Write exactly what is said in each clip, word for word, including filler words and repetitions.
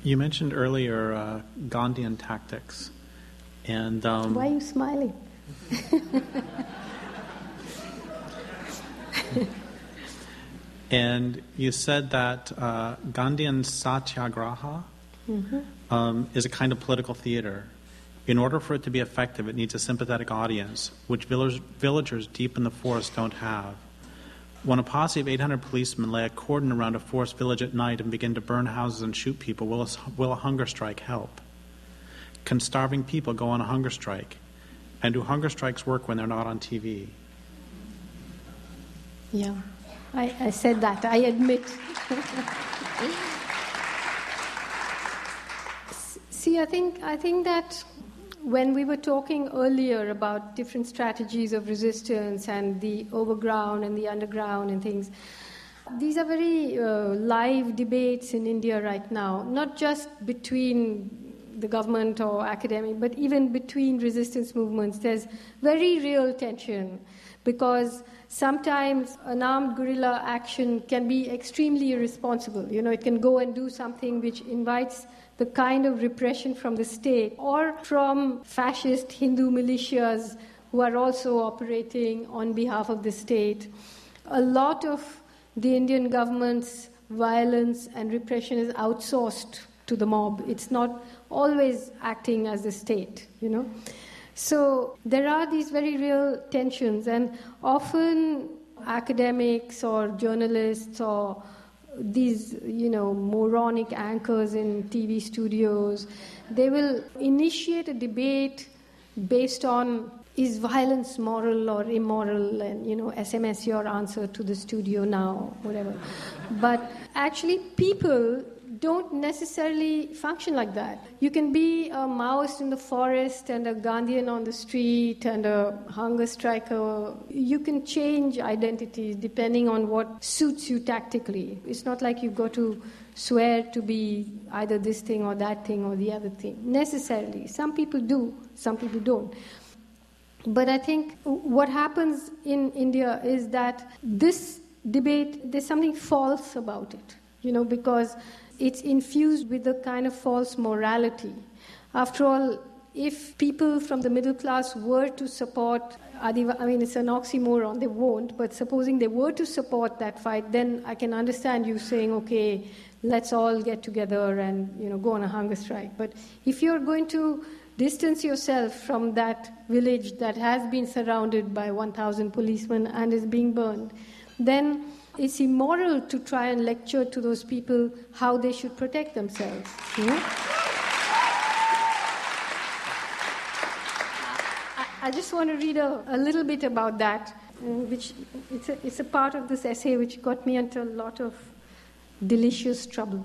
You mentioned earlier uh, Gandhian tactics, and um, why are you smiling? And you said that uh, Gandhian satyagraha mm-hmm. um, is a kind of political theater. In order for it to be effective, it needs a sympathetic audience, which village, villagers deep in the forest don't have. When a posse of eight hundred policemen lay a cordon around a forest village at night and begin to burn houses and shoot people, will a, will a hunger strike help? Can starving people go on a hunger strike? And do hunger strikes work when they're not on T V? Yeah. I, I said that, I admit. See, I think I think that when we were talking earlier about different strategies of resistance and the overground and the underground and things, these are very uh, live debates in India right now, not just between the government or academic, but even between resistance movements. There's very real tension because sometimes an armed guerrilla action can be extremely irresponsible. You know, it can go and do something which invites the kind of repression from the state or from fascist Hindu militias who are also operating on behalf of the state. A lot of the Indian government's violence and repression is outsourced to the mob. It's not always acting as the state, you know. So there are these very real tensions, and often academics or journalists or these, you know, moronic anchors in T V studios, they will initiate a debate based on is violence moral or immoral, and, you know, S M S your answer to the studio now, whatever. But actually people don't necessarily function like that. You can be a Maoist in the forest and a Gandhian on the street and a hunger striker. You can change identities depending on what suits you tactically. It's not like you've got to swear to be either this thing or that thing or the other thing, necessarily. Some people do, some people don't. But I think what happens in India is that this debate, there's something false about it, you know, because it's infused with a kind of false morality. After all, if people from the middle class were to support Adiva, I mean, it's an oxymoron, they won't, but supposing they were to support that fight, then I can understand you saying, okay, let's all get together and, you know, go on a hunger strike. But if you're going to distance yourself from that village that has been surrounded by one thousand policemen and is being burned, then it's immoral to try and lecture to those people how they should protect themselves. You know? I, I just want to read a, a little bit about that, uh, which it's a, it's a part of this essay which got me into a lot of delicious trouble.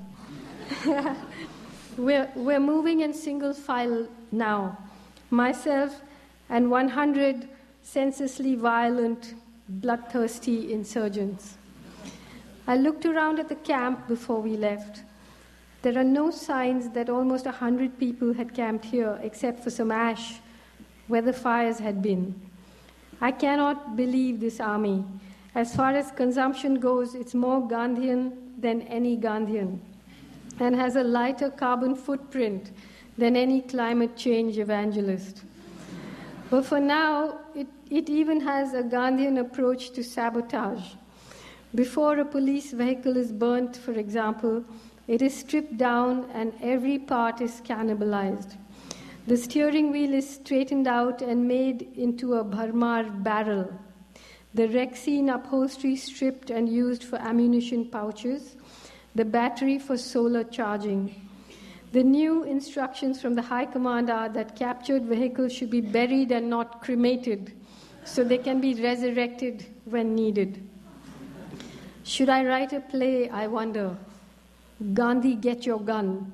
we're, we're moving in single file now. Myself and one hundred senselessly violent, bloodthirsty insurgents. I looked around at the camp before we left. There are no signs that almost a hundred people had camped here except for some ash where the fires had been. I cannot believe this army. As far as consumption goes, it's more Gandhian than any Gandhian and has a lighter carbon footprint than any climate change evangelist. But for now, it, it even has a Gandhian approach to sabotage. Before a police vehicle is burnt, for example, it is stripped down and every part is cannibalized. The steering wheel is straightened out and made into a bharmar barrel. The Rexine upholstery stripped and used for ammunition pouches. The battery for solar charging. The new instructions from the High Command are that captured vehicles should be buried and not cremated, so they can be resurrected when needed. Should I write a play, I wonder? Gandhi, get your gun.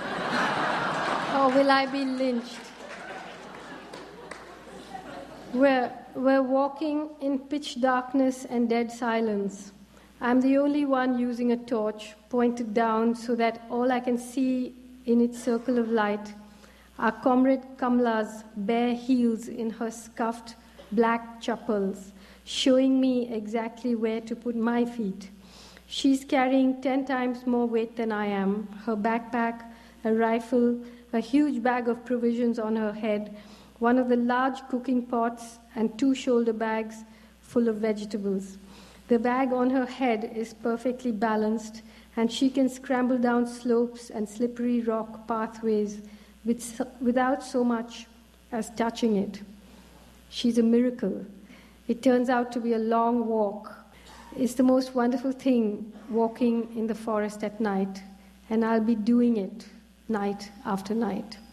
Or will I be lynched? We're, we're walking in pitch darkness and dead silence. I'm the only one using a torch pointed down so that all I can see in its circle of light are Comrade Kamla's bare heels in her scuffed black chappals, showing me exactly where to put my feet. She's carrying ten times more weight than I am, her backpack a rifle, a huge bag of provisions on her head, one of the large cooking pots, and two shoulder bags full of vegetables. The bag on her head is perfectly balanced, and she can scramble down slopes and slippery rock pathways with, without so much as touching it. She's a miracle. It turns out to be a long walk. It's the most wonderful thing, walking in the forest at night, and I'll be doing it night after night.